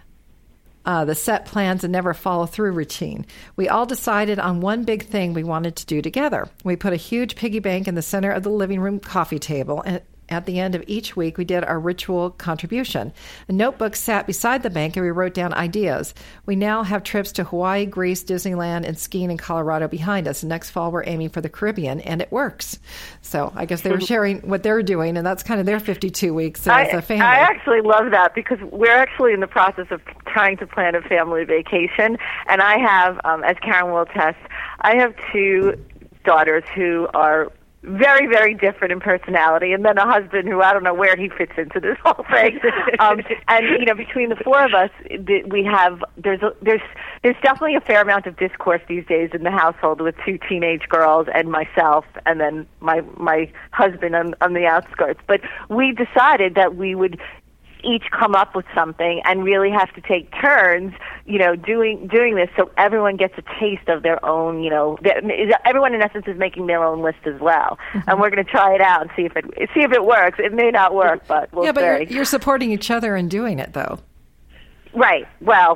[SPEAKER 3] the set plans and never follow through routine. We all decided on one big thing we wanted to do together. We put a huge piggy bank in the center of the living room coffee table, and at the end of each week, we did our ritual contribution. A notebook sat beside the bank, and we wrote down ideas. We now have trips to Hawaii, Greece, Disneyland, and skiing in Colorado behind us. Next fall, we're aiming for the Caribbean, and it works. So I guess they were sharing what they're doing, and that's kind of their 52 weeks as a family.
[SPEAKER 5] I actually love that because we're actually in the process of trying to plan a family vacation, and I have, as Karen will attest, I have 2 daughters who are very, very different in personality, and then a husband who I don't know where he fits into this whole thing. And between the 4 of us, we have there's definitely a fair amount of discourse these days in the household with 2 teenage girls and myself, and then my husband on the outskirts. But we decided that we would each come up with something and really have to take turns, doing this, so everyone gets a taste of their own, everyone in essence is making their own list as well. Mm-hmm. And we're going to try it out and see if it works. It may not work, but we'll see.
[SPEAKER 3] Yeah, but you're supporting each other in doing it, though.
[SPEAKER 5] Right. Well,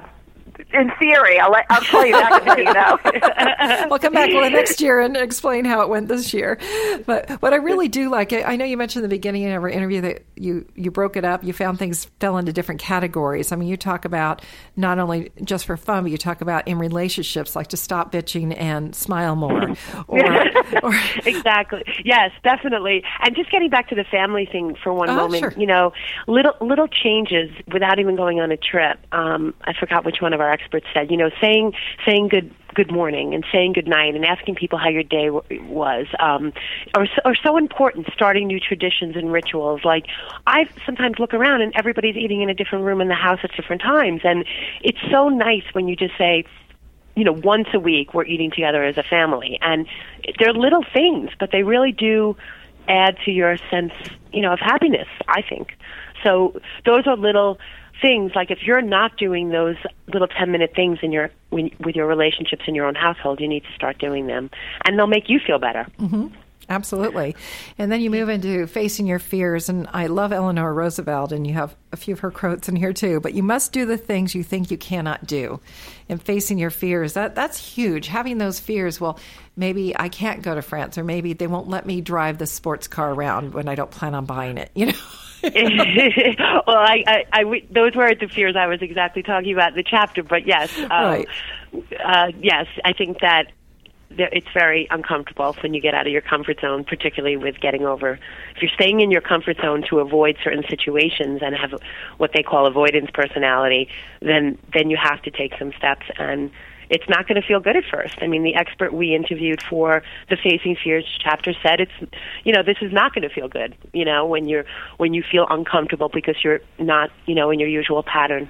[SPEAKER 5] In theory, I'll tell you that until you know.
[SPEAKER 3] We'll come back next year and explain how it went this year. But what I really do like, I know you mentioned in the beginning of our interview that you broke it up. You found things fell into different categories. I mean, you talk about not only just for fun, but you talk about in relationships, like to stop bitching and smile more. Or
[SPEAKER 4] Exactly. Yes, definitely. And just getting back to the family thing for one moment,
[SPEAKER 3] sure.
[SPEAKER 4] you know, little changes without even going on a trip. I forgot which one of our experts said, you know, saying good morning and saying good night and asking people how your day was, are so important. Starting new traditions and rituals. Like, I sometimes look around and everybody's eating in a different room in the house at different times, and it's so nice when you just say, you know, once a week we're eating together as a family. And they're little things, but they really do add to your sense, you know, of happiness, I think. So those are little things. Like, if you're not doing those little 10-minute things with your relationships in your own household, you need to start doing them, and they'll make you feel better.
[SPEAKER 3] Mm-hmm. Absolutely. And then you move into facing your fears. And I love Eleanor Roosevelt, and you have a few of her quotes in here too. But you must do the things you think you cannot do. And facing your fears, that's huge. Having those fears, well, maybe I can't go to France, or maybe they won't let me drive the sports car around when I don't plan on buying it, you know?
[SPEAKER 4] Well, those were the fears I was exactly talking about in the chapter. But yes,
[SPEAKER 3] right.
[SPEAKER 4] Yes, I think that it's very uncomfortable when you get out of your comfort zone, particularly with getting over. If you're staying in your comfort zone to avoid certain situations and have what they call avoidance personality, then you have to take some steps, and it's not going to feel good at first. I mean, the expert we interviewed for the Facing Fears chapter said this is not going to feel good, you know, when you feel uncomfortable because you're not, you know, in your usual pattern.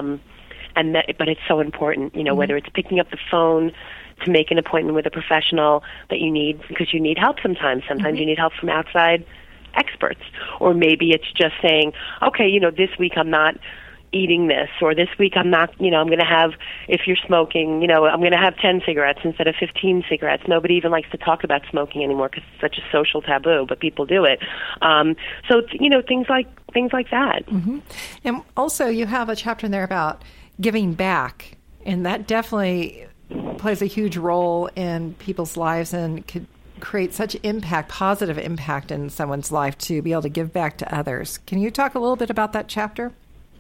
[SPEAKER 4] But it's so important, you know, whether it's picking up the phone to make an appointment with a professional that you need because you need help sometimes. Sometimes you need help from outside experts. Or maybe it's just saying, okay, you know, this week I'm not eating this, or this week I'm not, you know, I'm going to have, if you're smoking, you know, I'm going to have 10 cigarettes instead of 15 cigarettes. Nobody even likes to talk about smoking anymore because it's such a social taboo, but people do it. So, you know, things like that.
[SPEAKER 3] Mm-hmm. And also you have a chapter in there about giving back, and that definitely plays a huge role in people's lives and could create such impact, positive impact in someone's life to be able to give back to others. Can you talk a little bit about that chapter?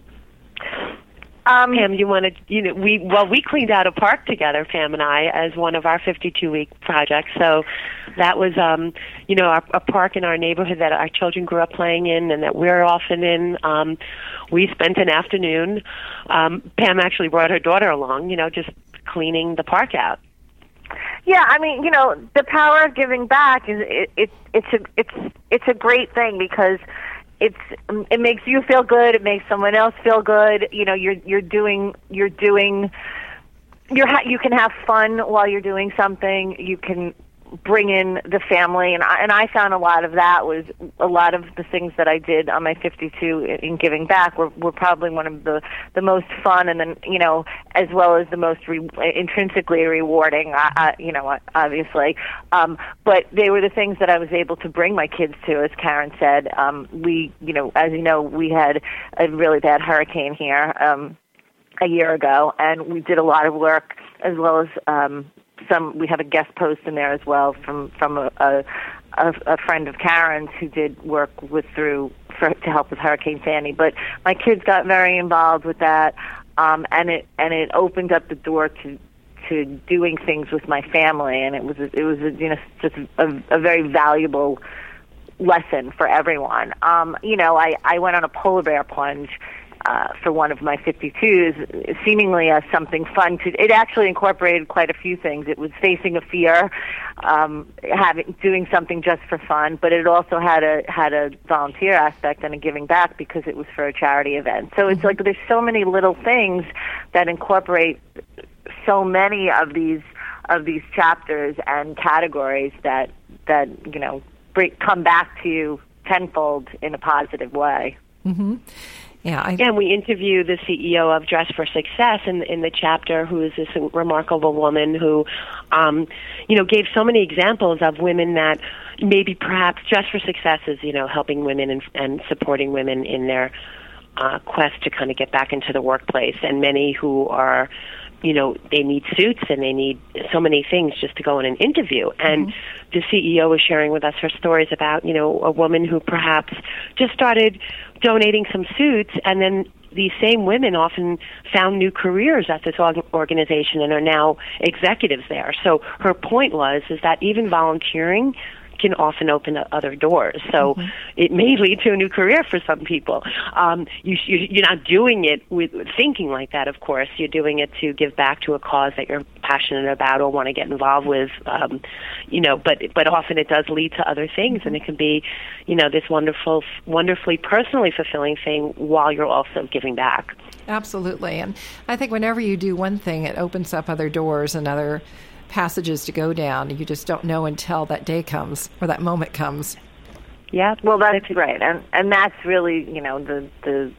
[SPEAKER 4] Pam, you want to, you know, we cleaned out a park together, Pam and I, as one of our 52-week projects. So that was, you know, a park in our neighborhood that our children grew up playing in and that we're often in. We spent an afternoon. Pam actually brought her daughter along, you know, just cleaning the park out.
[SPEAKER 5] Yeah, I mean, you know, the power of giving back is it's a great thing because it makes you feel good, it makes someone else feel good. You know, you can have fun while you're doing something. You can bring in the family, and I found a lot of that was a lot of the things that I did on my 52 in giving back were probably one of the most fun, and then, you know, as well as the most intrinsically rewarding, you know, obviously, but they were the things that I was able to bring my kids to. As Karen said, we, you know, as you know, we had a really bad hurricane here a year ago, and we did a lot of work as well as we have a guest post in there as well from a friend of Karen's who did work to help with Hurricane Sandy. But my kids got very involved with that, and it opened up the door to doing things with my family, and it was you know, just a very valuable lesson for everyone. You know, I went on a polar bear plunge for one of my 52s, seemingly as something fun. It actually incorporated quite a few things. It was facing a fear, doing something just for fun, but it also had a volunteer aspect and a giving back because it was for a charity event. So it's like there's so many little things that incorporate so many of these chapters and categories that you know come back to you tenfold in a positive way.
[SPEAKER 3] Mm-hmm. Yeah,
[SPEAKER 4] and we interview the CEO of Dress for Success in the chapter, who is this remarkable woman who, you know, gave so many examples of women that maybe perhaps Dress for Success is, you know, helping women and supporting women in their quest to kind of get back into the workplace, and many who are, they need suits and they need so many things just to go in an interview. And the CEO was sharing with us her stories about, a woman who perhaps just started donating some suits, and then these same women often found new careers at this organization and are now executives there. So her point is that even volunteering can often open other doors. So it may lead to a new career for some people. You're not doing it with thinking like that, of course. You're doing it to give back to a cause that you're passionate about or want to get involved with, but often it does lead to other things, and it can be, this wonderfully personally fulfilling thing while you're also giving back.
[SPEAKER 3] Absolutely. And I think whenever you do one thing, it opens up other doors and other passages to go down. You just don't know until that day comes or that moment comes.
[SPEAKER 5] Yeah, well, that's right, and that's really the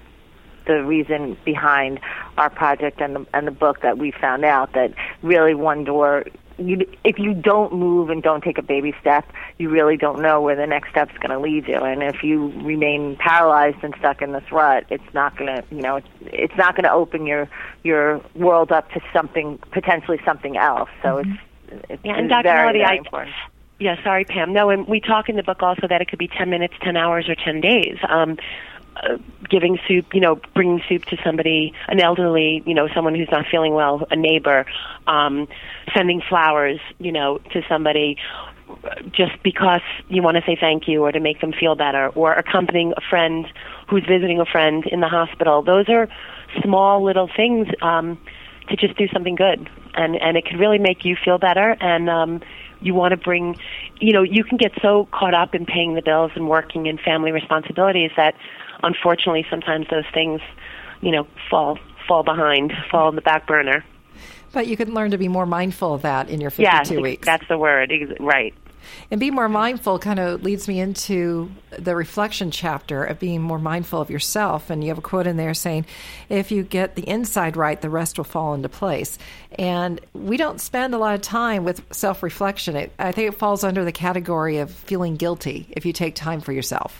[SPEAKER 5] reason behind our project and the book, that we found out that really one door. If you don't move and don't take a baby step, you really don't know where the next step's going to lead you. And if you remain paralyzed and stuck in this rut, it's not going to, it's not going to open your world up to potentially something else. So it's
[SPEAKER 4] and Dr. Melody,
[SPEAKER 5] very important.
[SPEAKER 4] Yeah, sorry, Pam. No, and we talk in the book also that it could be 10 minutes, 10 hours, or 10 days. Giving soup, bringing soup to somebody, an elderly, someone who's not feeling well, a neighbor, sending flowers, to somebody just because you want to say thank you or to make them feel better, or accompanying a friend who's visiting a friend in the hospital. Those are small little things to just do something good, and it can really make you feel better. And you want to bring, you can get so caught up in paying the bills and working and family responsibilities that unfortunately sometimes those things, fall in the back burner.
[SPEAKER 3] But you can learn to be more mindful of that in your 52 weeks.
[SPEAKER 4] That's the word, right.
[SPEAKER 3] And be more mindful kind of leads me into the reflection chapter of being more mindful of yourself. And you have a quote in there saying, if you get the inside right, the rest will fall into place. And we don't spend a lot of time with self-reflection. I think it falls under the category of feeling guilty if you take time for yourself.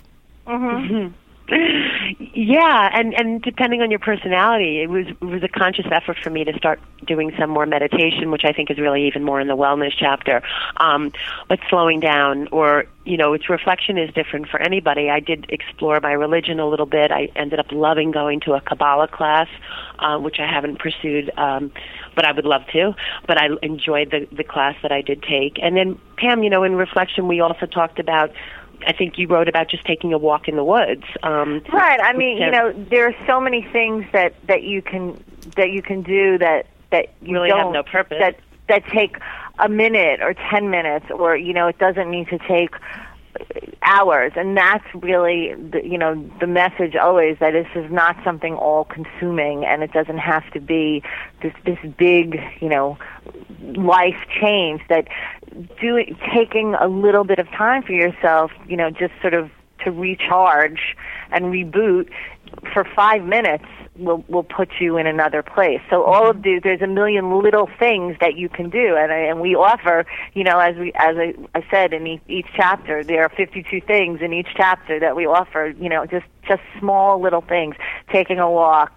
[SPEAKER 4] Yeah, and depending on your personality, it was a conscious effort for me to start doing some more meditation, which I think is really even more in the wellness chapter. But slowing down, or its reflection is different for anybody. I did explore my religion a little bit. I ended up loving going to a Kabbalah class, which I haven't pursued, but I would love to. But I enjoyed the class that I did take. And then, Pam, in reflection, we also talked about, I think you wrote about just taking a walk in the woods.
[SPEAKER 5] Right. I mean, there are so many things that you can do that you
[SPEAKER 4] really
[SPEAKER 5] don't
[SPEAKER 4] have no purpose.
[SPEAKER 5] That take a minute or 10 minutes, or it doesn't need to take hours. And that's really the message always, that this is not something all consuming, and it doesn't have to be this big life change. That taking a little bit of time for yourself, just sort of to recharge and reboot for 5 minutes will put you in another place. So all of there's a million little things that you can do, and we offer, as I said in each chapter, there are 52 things in each chapter that we offer. Just small little things, taking a walk,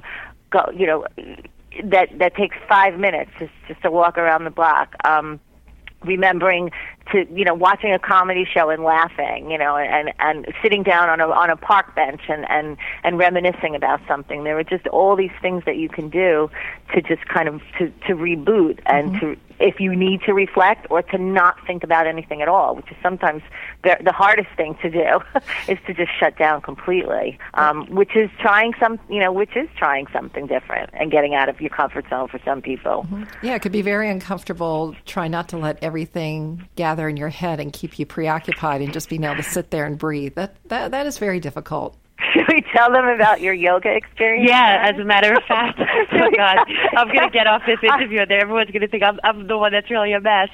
[SPEAKER 5] that takes 5 minutes just to walk around the block. Remembering to, watching a comedy show and laughing, and sitting down on a park bench and reminiscing about something. There are just all these things that you can do to just kind of to reboot and to, if you need to reflect, or to not think about anything at all, which is sometimes the hardest thing to do, is to just shut down completely, which is trying something different and getting out of your comfort zone for some people.
[SPEAKER 3] Yeah, it could be very uncomfortable. Try not to let everything gather in your head and keep you preoccupied, and just being able to sit there and breathe. That is very difficult.
[SPEAKER 5] Should we tell them about your yoga experience?
[SPEAKER 4] Yeah, as a matter of fact. Oh, God. I'm going to get off this interview, and everyone's going to think I'm the one that's really a mess.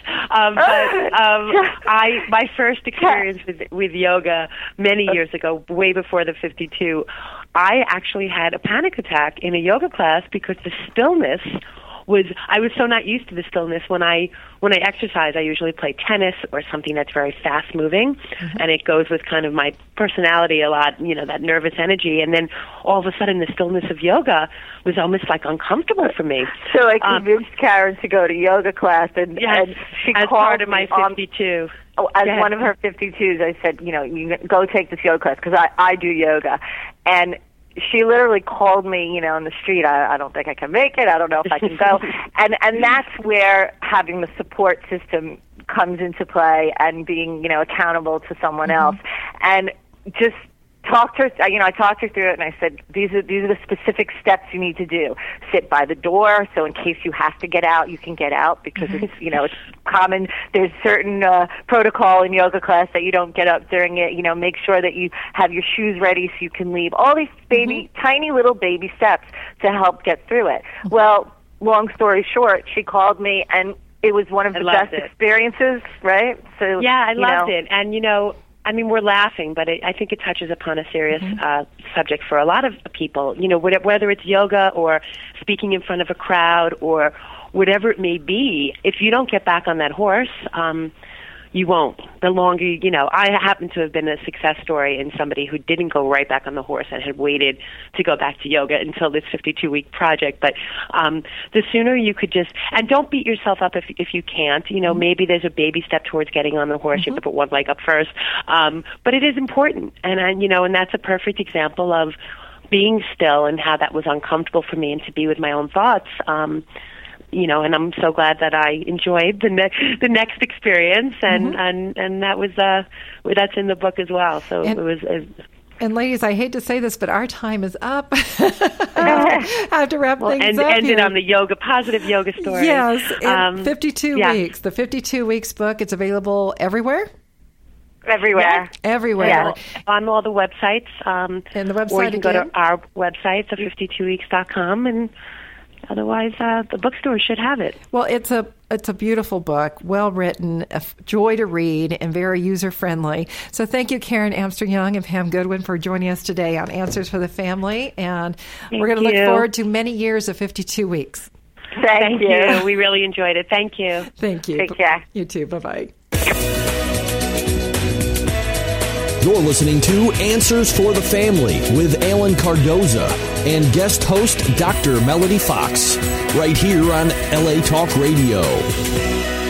[SPEAKER 4] My first experience with yoga many years ago, way before the 52, I actually had a panic attack in a yoga class because the stillness I was so not used to the stillness. When I exercise, I usually play tennis or something that's very fast moving, and it goes with kind of my personality a lot, that nervous energy. And then all of a sudden, the stillness of yoga was almost like uncomfortable for me.
[SPEAKER 5] So I convinced Karen to go to yoga class, and she
[SPEAKER 4] as
[SPEAKER 5] called
[SPEAKER 4] part of my 52.
[SPEAKER 5] As one of her 52s, I said, you go take this yoga class, because I do yoga. And she literally called me, in the street. I don't think I can make it. I don't know if I can go. and that's where having the support system comes into play, and being, accountable to someone else. And just talked her, I talked her through it, and I said, these are the specific steps you need to do. Sit by the door, so in case you have to get out, you can get out, because it's, it's common. There's certain protocol in yoga class that you don't get up during it. Make sure that you have your shoes ready so you can leave. All these tiny little baby steps to help get through it. Well, long story short, she called me, and it was one of the best experiences, right? So
[SPEAKER 4] yeah, I loved it. And, we're laughing, but I think it touches upon a serious subject for a lot of people. Whether it's yoga or speaking in front of a crowd or whatever it may be, if you don't get back on that horse, you won't. The longer, I happen to have been a success story in somebody who didn't go right back on the horse and had waited to go back to yoga until this 52-week project. But the sooner you could and don't beat yourself up if you can't. Maybe there's a baby step towards getting on the horse. You have to put one leg up first. But it is important. And that's a perfect example of being still and how that was uncomfortable for me, and to be with my own thoughts. And I'm so glad that I enjoyed the next experience, and that was that's in the book as well. So it was.
[SPEAKER 3] And ladies, I hate to say this, but our time is up. I have to wrap things up.
[SPEAKER 4] Ended on the positive yoga story.
[SPEAKER 3] Yes, 52 weeks. The 52 weeks book. It's available everywhere.
[SPEAKER 5] Everywhere.
[SPEAKER 3] Everywhere.
[SPEAKER 4] Yeah. On all the websites.
[SPEAKER 3] And the website
[SPEAKER 4] or you can
[SPEAKER 3] again?
[SPEAKER 4] go to our website, the52weeks.com, and otherwise, the bookstore should have it.
[SPEAKER 3] Well, it's a beautiful book, well written, a joy to read, and very user friendly. So thank you, Karen Amster-Young and Pam Goodwin, for joining us today on Answers for the Family. And we're going to look forward to many years of 52 weeks.
[SPEAKER 5] Thank you.
[SPEAKER 4] We really enjoyed it. Thank you.
[SPEAKER 3] Thank you.
[SPEAKER 5] Take care.
[SPEAKER 3] You too. Bye-bye.
[SPEAKER 2] You're listening to Answers for the Family with Alan Cardoza and guest host Dr. Melody Fox, right here on LA Talk Radio.